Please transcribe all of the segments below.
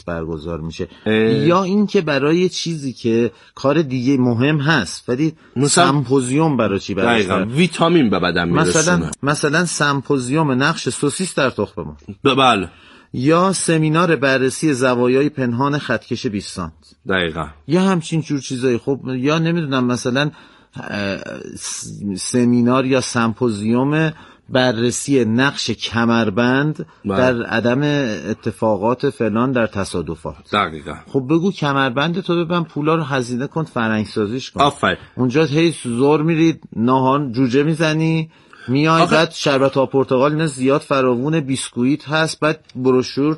برگزار میشه، یا این که برای چیزی که کار دیگه مهم هست ولی سمپوزیوم برای چی دقیقاً ویتامین به بدن میرسونه، مثلا سمپوزیوم نقش سوسیس در تخم مرغ، بله، یا سمینار بررسی زوایای پنهان خطکش 20 سانت دقیقاً، یا همچین جور چیزایی. خب یا نمیدونم مثلا سمینار یا سمپوزیوم بررسی نقش کمربند در عدم اتفاقات فلان در تصادفات. دقیقاً. خب بگو کمربند تو ببن، پولا رو هزینه کن، فرهنگ سازیش کن. آفرین. اونجا هی زور میرید ناهار جوجه میزنی میای، بعد شربت آب پرتقال اینا زیاد فراوون، بیسکویت هست، بعد بروشور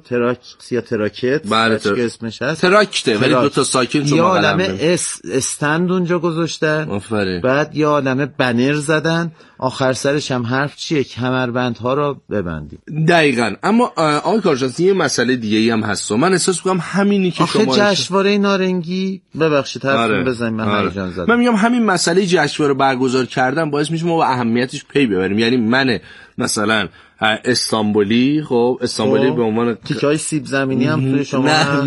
تراکت بله که اسمش هست تراکته، ولی دو تا ساکن شما یا عالمه استند اونجا گذاشتن. آفرین. بعد یا عالمه بنر زدن، آخر سرش هم حرف چیه؟ کمربندها رو ببندید. دقیقاً. اما آقای کارشناس یه مسئله دیگه ای هم هست و من احساس می‌کنم همینی که شما جشنواره نارنگی، ببخشید حرفم بزنید من هیجان زدم. من میگم همین مسئله جشنواره برگزار کردن باعث میشه ما با اهمیتش پی ببریم. یعنی من مثلا استانبولی، خب استانبولی به عنوان تیکای سیب زمینی هم توی شما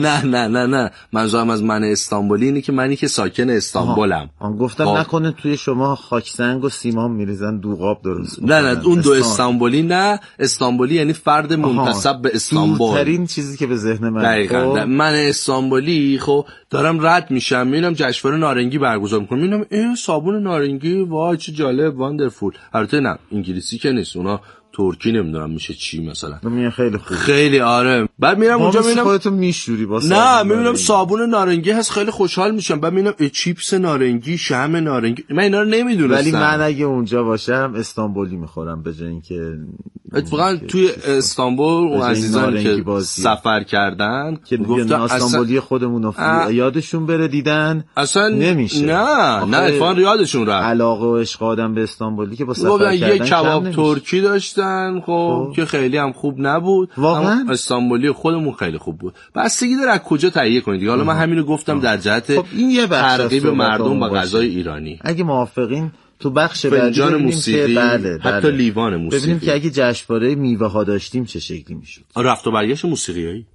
نه منظورم از من استانبولی اینه که منی که ساکن استانبولم. گفتم نکنه توی شما خاکسنگ و سیمان میریزن دوغاب درست. نه اون دو استانبولی نه، استانبولی یعنی فرد منتسب به استانبول. دورترین چیزی که به ذهن من. دقیقاً. من استانبولی خب دارم رد میشم میبینم جشنواره نارنگی برگزار میکنم، میبینم صابون نارنگی، وای چه جالب، واندرفول. البته نه انگلیسی که نیست، اونا ترکی نمیدونم میشه چی مثلا. میگم خیلی خوب. خیلی آره. بعد میرم اونجا میبینم خودتو میشوری با صابون. نه میبینم صابون نارنگی هست، خیلی خوشحال میشم. بعد میبینم چیپس نارنگی، شم نارنگی، من اینا رو نمیدونستم. ولی من اگه اونجا باشم استانبولی میخورم به جای اینکه اتفاقا توی استانبول اون عزیزانی که سفر کردن که گفتن استانبولی خودمون یادشون بره دیدن اصلا نمیشه. نه اتفاقا یادشون رفت. علاقه و عشق آدم به استانبولی که با سفر کردن یه کباب ترکی داشتن خب که خیلی هم خوب نبود، اما استانبولی خودمون خیلی خوب بود. بستگی داره از کجا تهیه کنید دیگه. حالا من همینو گفتم در جهت ترغیب مردم با غذای ایرانی. اگه موافقین تو بخش بعدی موسیقی بله. حتی لیوان موسیقی ببینیم که اگه جشنواره میوه ها داشتیم چه شکلی میشد. رفت و برگشت موسیقیایی.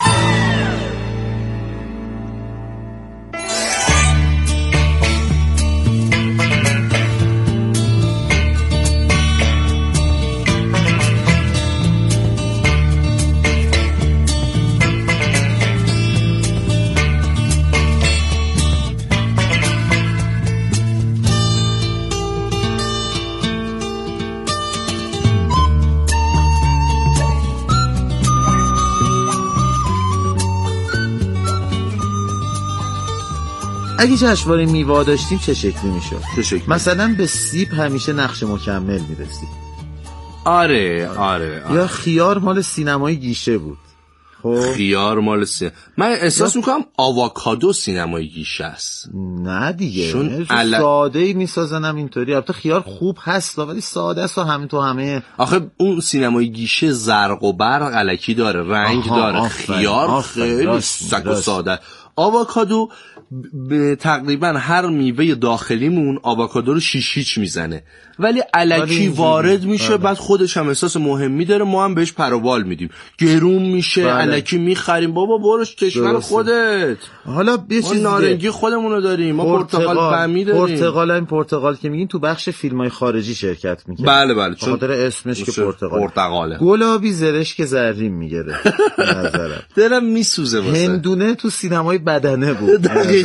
اگه جشنواره میوه داشتیم چه شکلی میشد؟ مثلا به سیب همیشه نقش مکمل میرسید. آره. یا خیار مال سینمای گیشه بود. خیار مال من احساس میکنم آووکادو سینمای گیشه است. نه دیگه ساده‌ای میسازنم اینطوری. البته خیار خوب هست ولی ساده است و همه آخه اون سینمای گیشه زرق و برق الکی داره، رنگ داره. خیار خیلی سک و ساده. آووکادو تقریبا هر میوه داخلیمون آووکادو رو شیش میزنه ولی الکی وارد میشه. بعد خودش هم احساس مهمی داره، ما هم بهش پروبال میدیم، گرون میشه. الکی میخریم. بابا برش کشور خودت. حالا یه چیز نارنگی خودمون رو داریم، ما پرتقال بمی داریم. پرتقال که میگین تو بخش فیلمای خارجی شرکت میکنه. بله چون خاطر اسمش که پرتقاله. گلابی زرشک زرین میگیره. نظرم دلم میسوزه واسه. هندونه تو سینمای بدنه بود.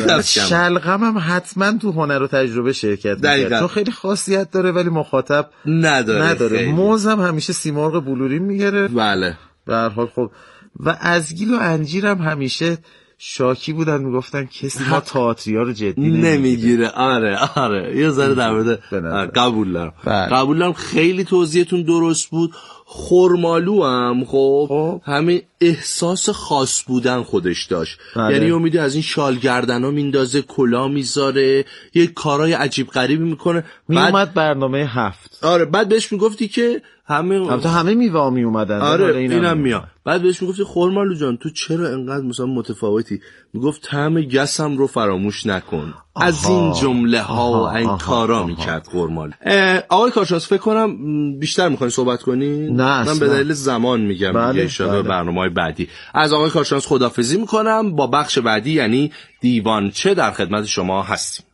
شلغم هم حتما تو هنر و تجربه شرکت میکنه چون خیلی خاصیت داره ولی مخاطب نداره. موز هم همیشه سیمرغ بلورین میگیره. بله به هر حال خب. و ازگیل و انجیر هم همیشه شاکی بودن، میگفتن کسی ما تئاتریا رو جدی نمیگیره. آره یه ذره در مورد قبول دارم. خیلی توضیحتون درست بود. خرمالو هم خب همین احساس خاص بودن خودش داشت. یعنی امیدی از این شال گردنا میندازه، کلا میذاره، یه کارهای عجیب غریبی میکنه. میومد برنامه 7. آره بعد بهش میگفتی که همه میوه‌ها می اومدن. آره اینم میاد. بعد بهش میگفتی خرمالو جان تو چرا اینقدر مثلا متفاوتی؟ میگفت طعم گسم رو فراموش نکن. از این جمله ها و این کارا میکرد خرمالو. آقای کارشناس فکر کنم بیشتر میخواین صحبت کنی؟ نه من به دلیل زمان میگم. بله، دیگه ان شاءالله برنامه‌های بعدی. از آقای کارشناس خداحافظی میکنم. با بخش بعدی یعنی دیوانچه در خدمت شما هستیم.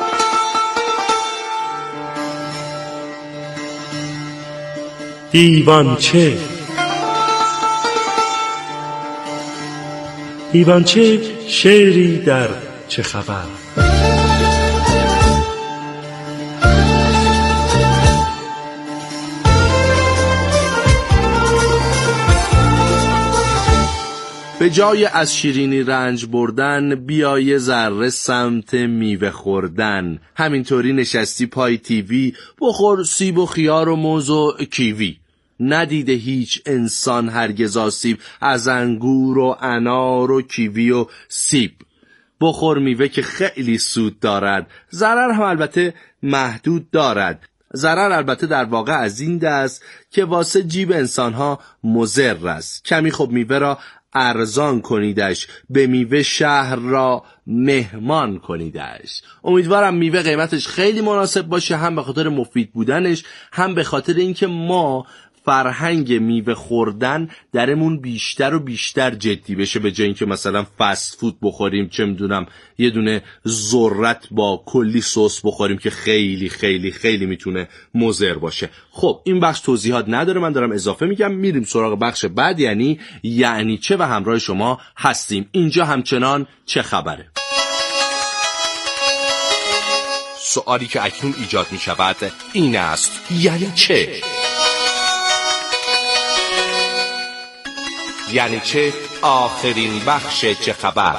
دیوانچه شعری در چه خبر. به جای از شیرینی رنج بردن بیای ذره سمت میوه خوردن. همینطوری نشستی پای تیوی بخور سیب و خیار و موز و کیوی. ندیده هیچ انسان هرگز آسیب از انگور و انار و کیوی و سیب. بخور میوه که خیلی سود دارد، ضرر هم البته محدود دارد. ضرر البته در واقع از این دست که واسه جیب انسانها مضر است. کمی خب میوه را ارزان کنیدش، به میوه شهر را مهمان کنیدش. امیدوارم میوه قیمتش خیلی مناسب باشه، هم به خاطر مفید بودنش، هم به خاطر اینکه ما فرهنگ میوه خوردن درمون بیشتر و بیشتر جدی بشه، به جای اینکه مثلا فست فود بخوریم، چه میدونم یه دونه ذرت با کلی سس بخوریم که خیلی خیلی خیلی میتونه مضر باشه. خب این بخش توضیحات نداره، من دارم اضافه میگم. میریم سراغ بخش بعد یعنی چه و همراه شما هستیم. اینجا همچنان چه خبره؟ سوالی که اکنون ایجاد میشود این است: یعنی چه؟ یعنی چه آخرین بخش چه خبر؟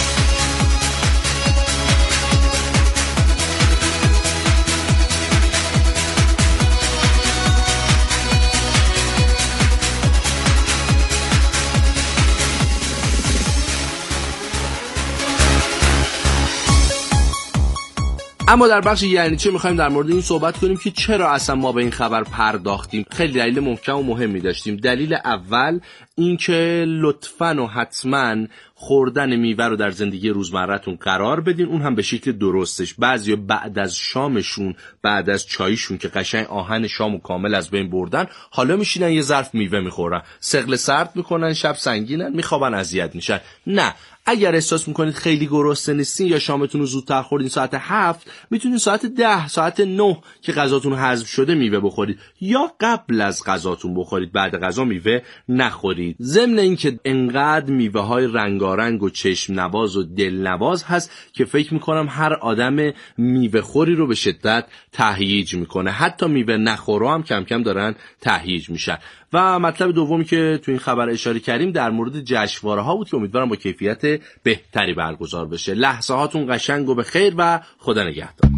اما در بخش یعنی چه میخوایم در مورد این صحبت کنیم که چرا اصلا ما به این خبر پرداختیم. خیلی دلیل محکم و مهمی داشتیم. دلیل اول این که لطفاً و حتماً خوردن میوه رو در زندگی روزمره‌تون قرار بدین، اون هم به شکل درستش. بعضیا بعد از شامشون، بعد از چایشون که قشنگ آهن شامو کامل از بین بردن، حالا میشینن یه ظرف میوه میخورن، سقل سرد میکنن، شب سنگینن، میخوابن، اذیت میشن. نه، اگر احساس میکنید خیلی گرسنه نیستین یا شامتون رو زودتر خوردین ساعت 7، میتونید ساعت 10 ساعت 9 که غذاتون حذف شده میوه بخورید، یا قبل از غذاتون بخورید، بعد غذا میوه نخورید. ضمن اینکه انقدر میوه های رنگارنگ و چشم نواز و دل نواز هست که فکر میکنم هر آدم میوه خوری رو به شدت تهییج میکنه. حتی میوه نخورا هم کم کم دارن تهییج میشن. و مطلب دومی که تو این خبر اشاره کردیم در مورد جشنواره ها بود که امیدوارم با کیفیت بهتری برگزار بشه. لحظه هاتون قشنگ و بخیر و خدا نگهدار.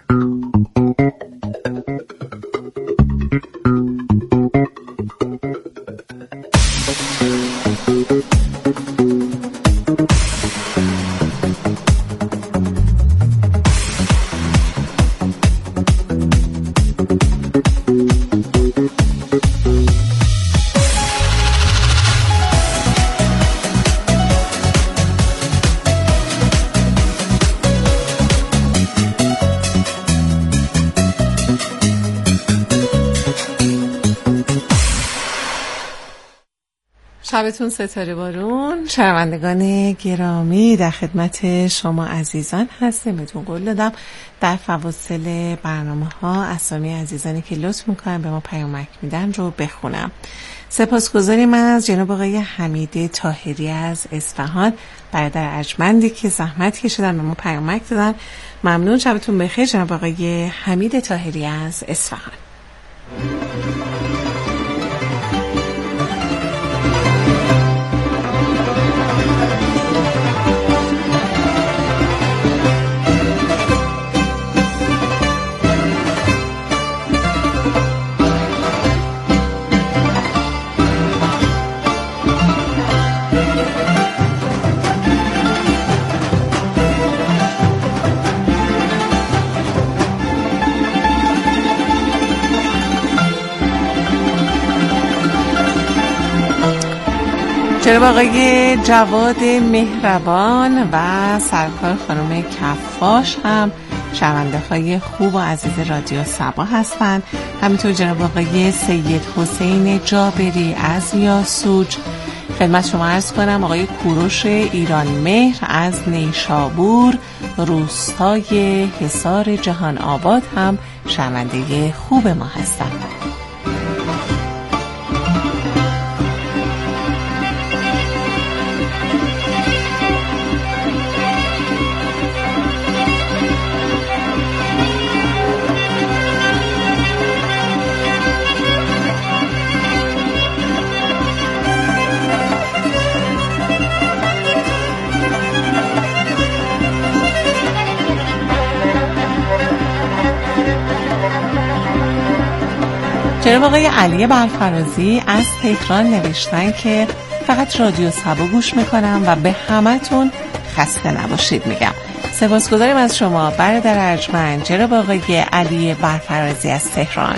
شبتون ستاره بارون. شنوندگان گرامی، در خدمت شما عزیزان هستیم. بهتون قول دادم در فواصل برنامه ها اسامی عزیزانی که لطف میکنن به ما پیامک میدن رو بخونم. سپاسگزاریم از جناب آقای حمید طاهری از اصفهان، برادر ارجمندی که زحمت کشیدن به ما پیامک دادن. ممنون. شبتون بخیر جناب آقای حمید طاهری از اصفهان. جناب آقای جواد مهربان و سرکار خانم کفاش هم شنونده های خوب و عزیز رادیو صبا هستند. همینطور جناب آقای سید حسین جابری از یاسوج. خدمت شما عرض کنم آقای کوروش ایران مهر از نیشابور روستای حصار جهان آباد هم شنونده خوب ما هستند. جناب آقای علی برفرازی از تهران نوشتن که فقط رادیو صبا گوش میکنم و به همتون خسته نباشید میگم. سپاسگزاریم از شما برادر ارجمند جناب آقای علی برفرازی از تهران.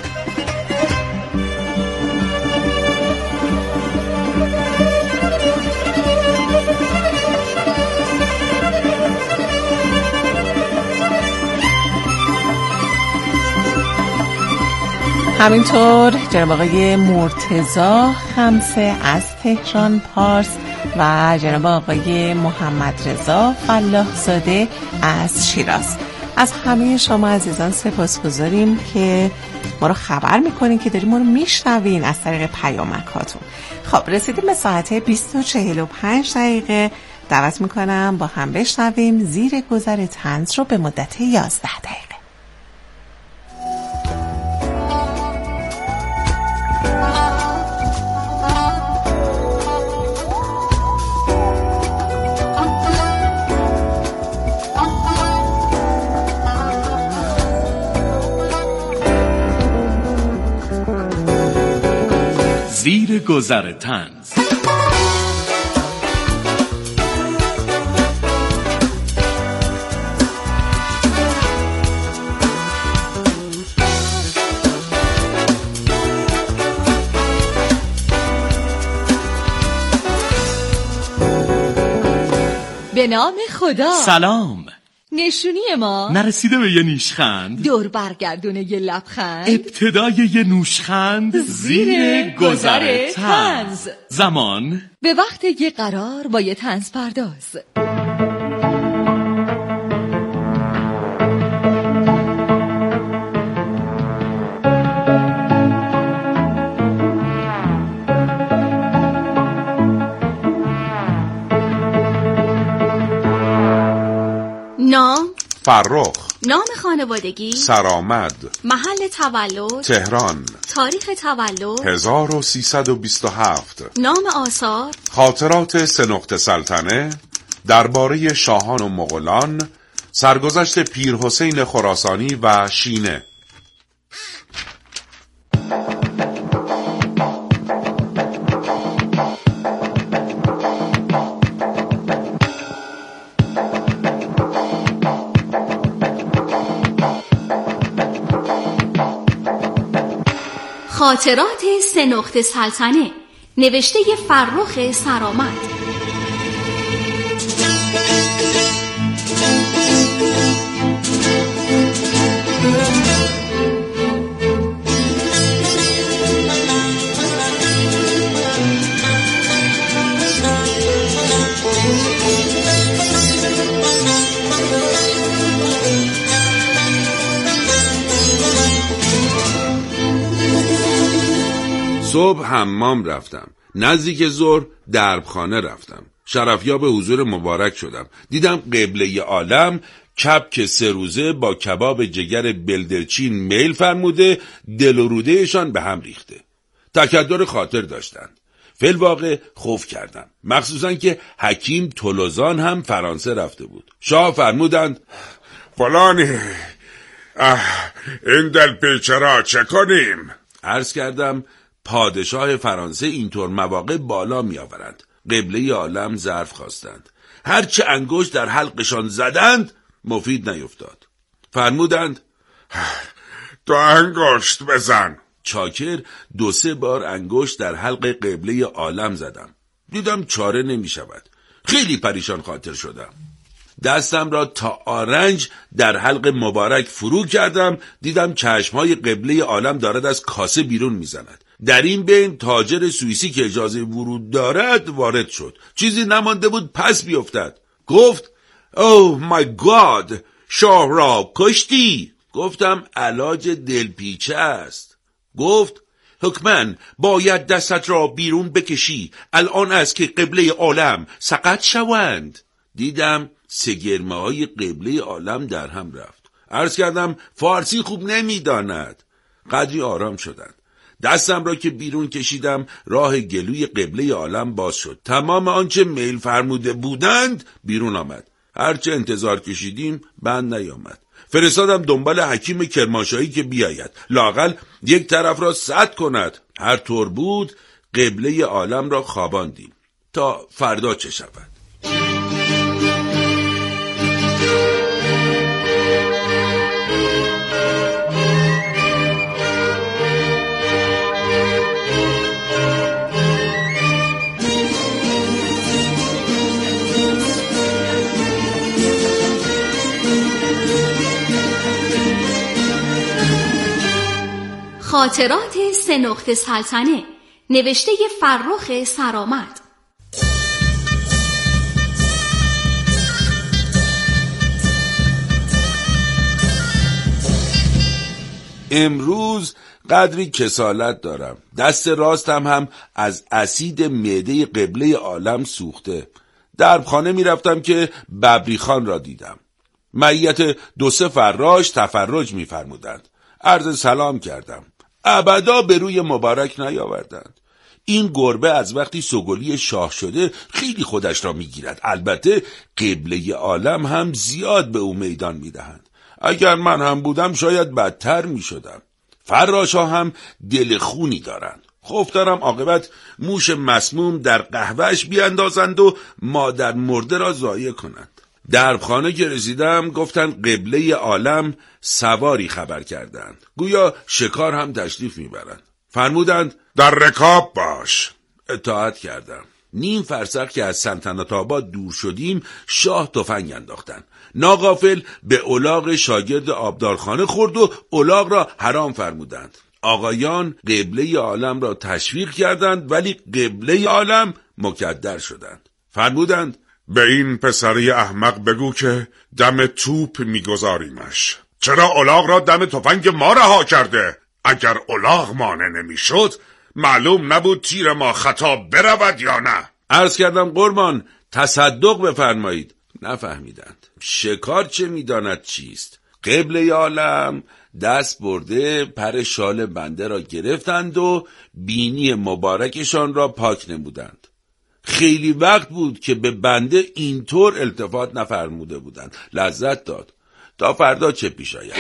همینطور جناب آقای مرتضی خمسه از تهران پارس و جناب آقای محمد رضا فلاح زاده از شیراز. از همه شما عزیزان سپاسگزاریم که ما رو خبر میکنین که داریم ما رو میشنوین از طریق پیامکاتون. خب رسیدیم به ساعت 20:45. دعوت میکنم با هم بشنویم زیر گذر طنز رو به مدت 11 دقیقه. زیر گذر طنز. به نام خدا. سلام. نشونی ما نرسیده به یه نیشخند، دور برگردونه یه لبخند، ابتدای یه نوشخند، زیر گذر طنز. زمان به وقت یه قرار با یه طنز پرداز. نام فرخ. نام خانوادگی سرآمد. محل تولد تهران. تاریخ تولد 1327. نام آثار خاطرات سه سلطنه، درباره شاهان و مغولان، سرگذشت پیر حسین خراسانی و شینه. خاطرات سه سلطنه، نوشته فرخ سرآمد. صبح حمام رفتم، نزدیک ظهر دربخانه رفتم، شرفیاب حضور مبارک شدم. دیدم قبله عالم کبک 3 روزه با کباب جگر بلدرچین میل فرموده، دل و رودهشان به هم ریخته. تکدر خاطر داشتند. فی‌الواقع خوف کردم، مخصوصا که حکیم تولوزان هم فرانسه رفته بود. شاه فرمودند فلانی این دل پیچرا چه کنیم؟ عرض کردم پادشاه فرانسه اینطور مواقع بالا می آورند. قبله عالم ظرف خواستند. هرچه انگشت در حلقشان زدند مفید نیفتاد. فرمودند تو انگشت بزن. چاکر 2-3 بار انگشت در حلق قبله عالم زدم. دیدم چاره نمی شود. خیلی پریشان خاطر شدم. دستم را تا آرنج در حلق مبارک فرو کردم. دیدم چشمهای قبله عالم دارد از کاسه بیرون میزند. در این بین تاجر سوئیسی که اجازه ورود دارد وارد شد. چیزی نمانده بود پس بیفتد. گفت اوه مای گاد، شاه را کشتی. گفتم علاج دلپیچه است. گفت حکماً باید دستت را بیرون بکشی، الان است که قبله عالم سقط شوند. دیدم سگرمه های قبله عالم در هم رفت. عرض کردم فارسی خوب نمیداند. قدری آرام شدند. دستم را که بیرون کشیدم راه گلوی قبله عالم باز شد. تمام آنچه میل فرموده بودند بیرون آمد. هرچه انتظار کشیدیم بند نیامد. فرستادم دنبال حکیم کرمانشاهی که بیاید، لااقل یک طرف را سد کند. هر طور بود قبله عالم را خواباندیم تا فردا چه شود. خاطرات سه نقطه سلطنه، نوشته فرخ سرآمد. امروز قدری کسالت دارم. دست راستم هم از اسید معده قبله عالم سوخته. دربخانه می رفتم که ببری خان را دیدم. معیت 2-3 فراش تفرج می فرمودند. عرض سلام کردم. ابدا به روی مبارک نیاوردند. این گربه از وقتی سگلی شاه شده خیلی خودش را میگیرد. البته قبله عالم هم زیاد به او میدان میدهند. اگر من هم بودم شاید بدتر میشدم. فراشا هم دل خونی دارند. خوف دارم عاقبت موش مسموم در قهوهش بیاندازند و مادر مرده را ضایع کنند. دربخانه که رسیدم گفتن قبله عالم سواری خبر کردند. گویا شکار هم تشریف میبرند. فرمودند در رکاب باش. اطاعت کردم. نیم فرسخ که از سلطنت آباد دور شدیم شاه تفنگ انداختند. ناغافل به الاغ شاگرد آبدارخانه خورد و الاغ را حرام فرمودند. آقایان قبله عالم را تشویق کردند ولی قبله عالم مکدر شدند. فرمودند به این پسری احمق بگو که دم توپ میگذاریمش. چرا الاغ را دم تفنگ ما رها کرده؟ اگر الاغ مانع نمیشد معلوم نبود تیر ما خطا برود یا نه. عرض کردم قربان تصدق بفرمایید. نفهمیدند. شکار چه میداند چیست؟ قبله عالم دست برده پر شال بنده را گرفتند و بینی مبارکشان را پاک نمودند. خیلی وقت بود که به بنده اینطور التفات نفرموده بودند. لذت داد. تا فردا چه پیش آید.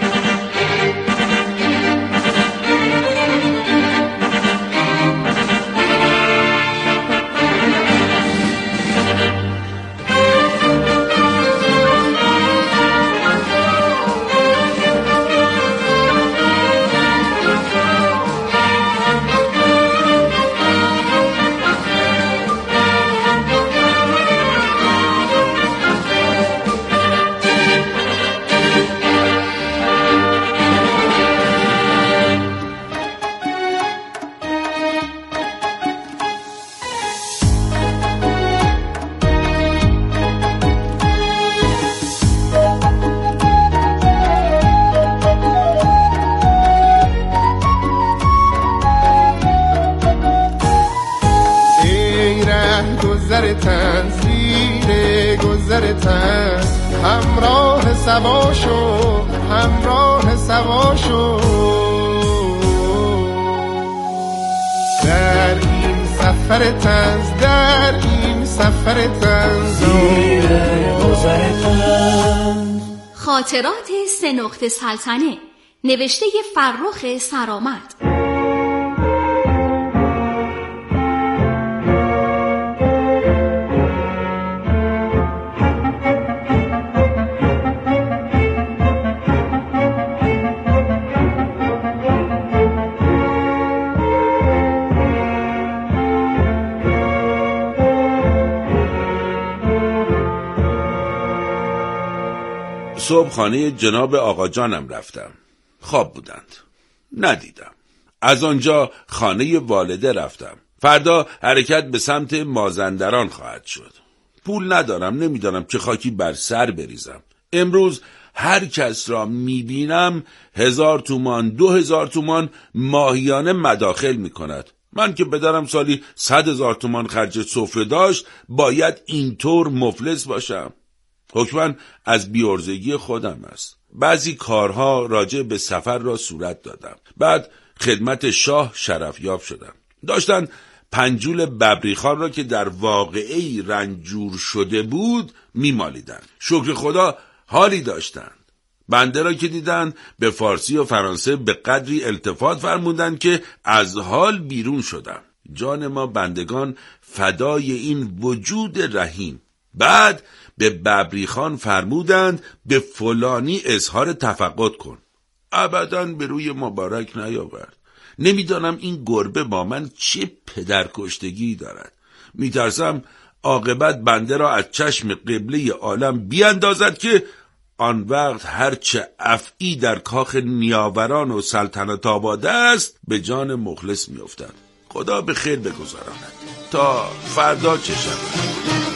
همراه سوا شو، همراه سوا شو. در این سفر طنز، در این سفر طنز، خاطرات سه نقطه سلطنه، نوشته فرخ سرآمد. صبح خانه جناب آقا جانم رفتم. خواب بودند. ندیدم. از آنجا خانه والده رفتم. فردا حرکت به سمت مازندران خواهد شد. پول ندارم، نمیدانم چه خاکی بر سر بریزم. امروز هر کس را میبینم 1000 تومان 2000 تومان ماهیانه مداخل میکند. من که بدارم سالی 100,000 تومان خرج سفره داشت، باید اینطور مفلس باشم. حکماً از بی‌عرضگی خودم است. بعضی کارها راجع به سفر را صورت دادم. بعد خدمت شاه شرفیاب شدم. داشتن پنجول ببریخان را که در واقعی رنجور شده بود میمالیدن. شکر خدا حالی داشتند. بنده را که دیدن به فارسی و فرانسه به قدری التفات فرمودن که از حال بیرون شدم. جان ما بندگان فدای این وجود رحیم. بعد به ببریخان فرمودند به فلانی اظهار تفقد کن. ابداً به روی مبارک نیاورد. نمیدانم این گربه با من چه پدرکشتگی دارد. میترسم عاقبت بنده را از چشم قبله عالم بیاندازد که آن وقت هرچه افعی در کاخ نیاوران و سلطنت آباده است به جان مخلص میافتد. خدا به خیر بگذراند تا فردا چه شود.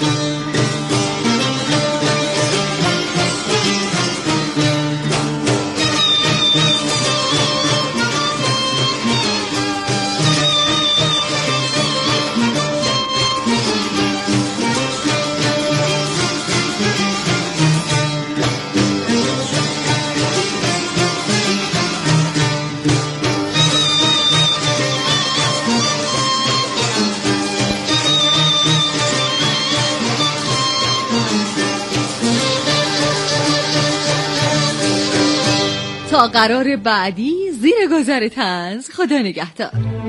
تا قرار بعدی زیر گذر طنز، خدا نگهدار.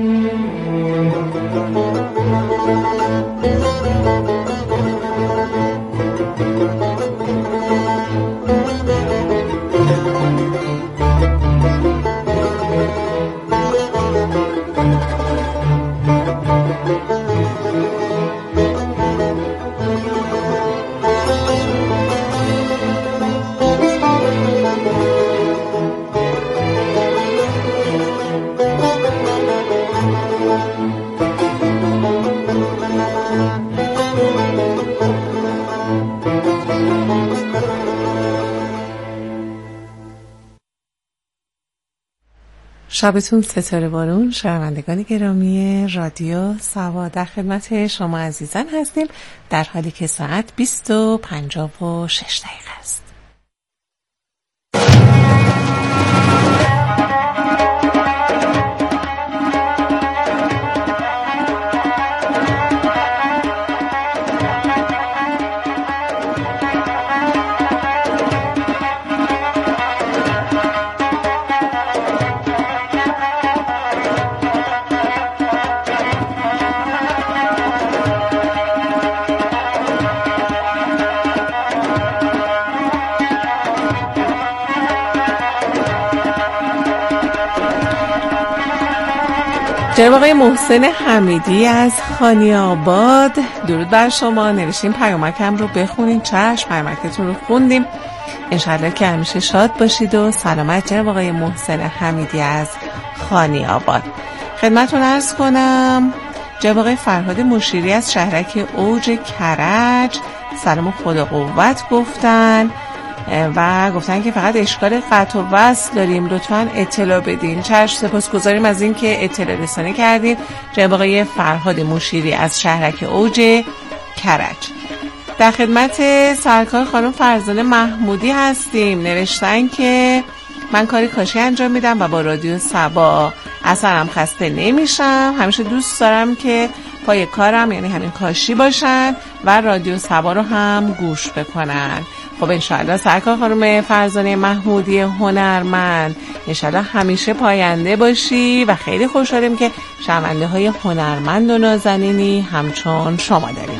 شبتون ستاره بارون. شنوندگان گرامی رادیو سوا، در خدمت شما عزیزان هستیم در حالی که ساعت 20:56 است. جناب آقای محسن حمیدی از خانی‌آباد، درود بر شما. نوشتیم پیامکم رو بخونین. چشم، پیامکتون رو خوندیم. انشالله که همیشه شاد باشید و سلامت. جناب آقای محسن حمیدی از خانی‌آباد. خدمتتون عرض کنم جناب آقای فرهاد مشیری از شهرک اوج کرج سلام و خدا قوت گفتن و گفتن که فقط اشکال قطع و وصل داریم، لطفاً اطلاع بدین. چشم، سپاسگزاریم از این که اطلاع رسانی کردید. جناب آقای فرهاد مشیری از شهرک اوج کرج. در خدمت سرکار خانم فرزانه محمودی هستیم. نوشتن که من کاری کاشی انجام میدم و با رادیو سبا اصلا هم خسته نمیشم. همیشه دوست دارم که پای کارم یعنی همین کاشی باشن و رادیو سبا رو هم گوش بکنن. خب انشاءالله سرکار خانم فرزانه محمودی هنرمند، انشاءالله همیشه پاینده باشی و خیلی خوشحالیم که شنونده های هنرمند و نازنینی همچون شما داریم.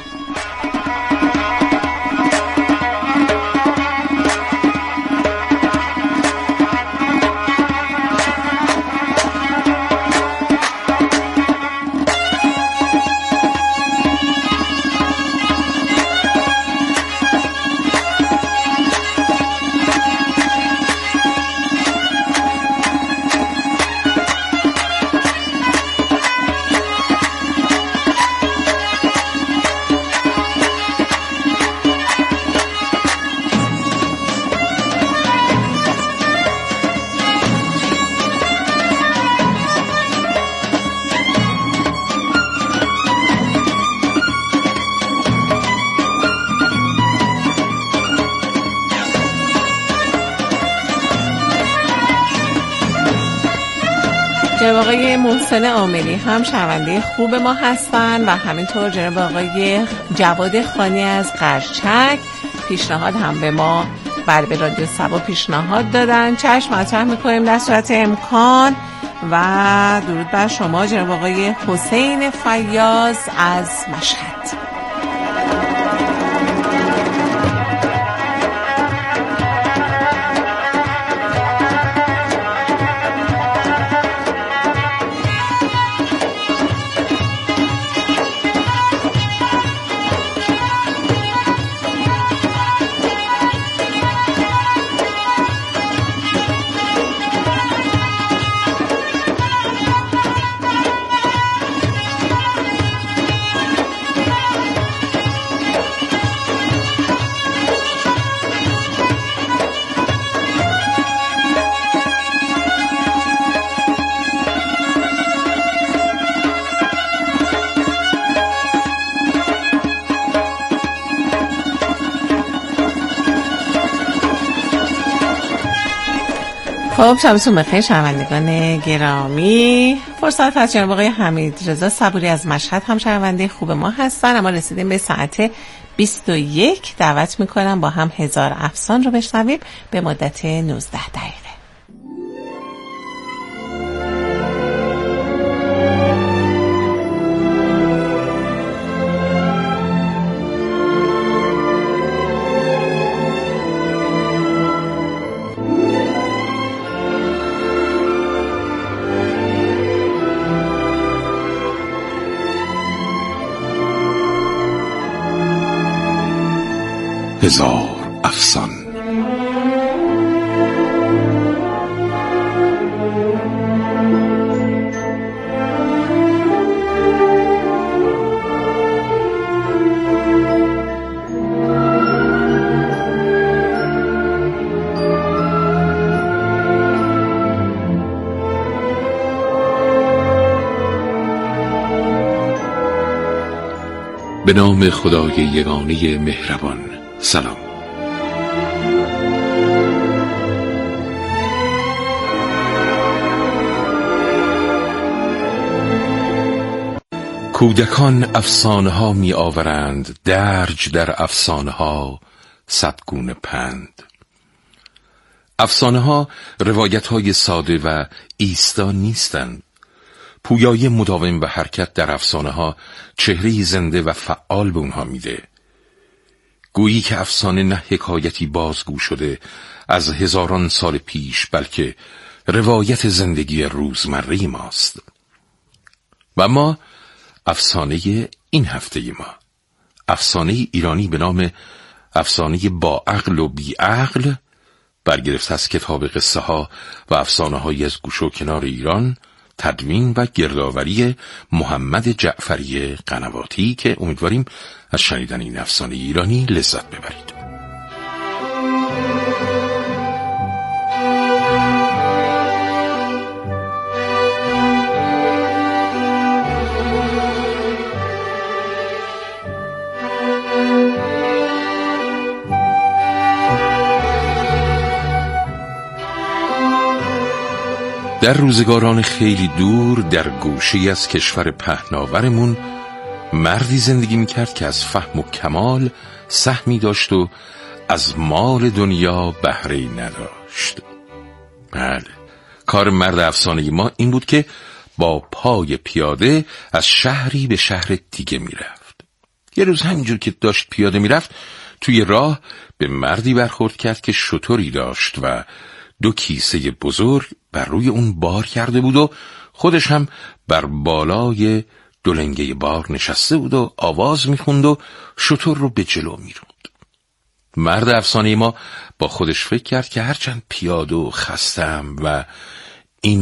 جناب آقای محسن عاملی هم شنونده خوب ما هستن و همینطور جناب آقای جواد خانی از قرچک پیشنهاد هم به ما به رادیو صبا پیشنهاد دادن. چشم مطرح میکنیم در صورت امکان. و درود بر شما جناب آقای حسین فیاض از مشهد. خب شبتون بخیر شنوندگان گرامی. فرصت از جناب آقای حمید رضا صبوری از مشهد هم شنونده خوب ما هستن. اما رسیدیم به ساعت 21. دعوت میکنم با هم هزار افسان رو بشنویم به مدت 19 دقیقه. هزار افسان. به نام خدای یگانه مهربان. سلام. کودکان افسانه ها می آورند، درج در افسانه ها صدگونه پند. افسانه ها روایت های ساده و ایستا نیستند. پویایی مداوم و حرکت در افسانه ها چهره زنده و فعال به اونها میده. گویی که افسانه نه حکایتی بازگو شده از هزاران سال پیش، بلکه روایت زندگی روزمره ماست. و ما افسانه این هفته ما، افسانه ایرانی به نام افسانه با عقل و بی عقل، برگرفته از کتاب قصه ها و افسانه های از گوش و کنار ایران، تدوین و گردآوری محمد جعفری قنواتی، که امیدواریم از شنیدن این افسانه ایرانی لذت ببرید. در روزگاران خیلی دور در گوشه‌ای از کشور پهناورمون مردی زندگی میکرد که از فهم و کمال سهمی داشت و از مال دنیا بهره‌ای نداشت. بله، کار مرد افسانه‌ای ما این بود که با پای پیاده از شهری به شهر دیگه میرفت. یه روز همینجور که داشت پیاده میرفت، توی راه به مردی برخورد کرد که شتری داشت و 2 کیسه بزرگ بر روی اون بار کرده بود و خودش هم بر بالای دولنگه بار نشسته بود و آواز میخوند و شتر رو به جلو میروند. مرد افسانه ما با خودش فکر کرد که هرچند پیاده و خستم و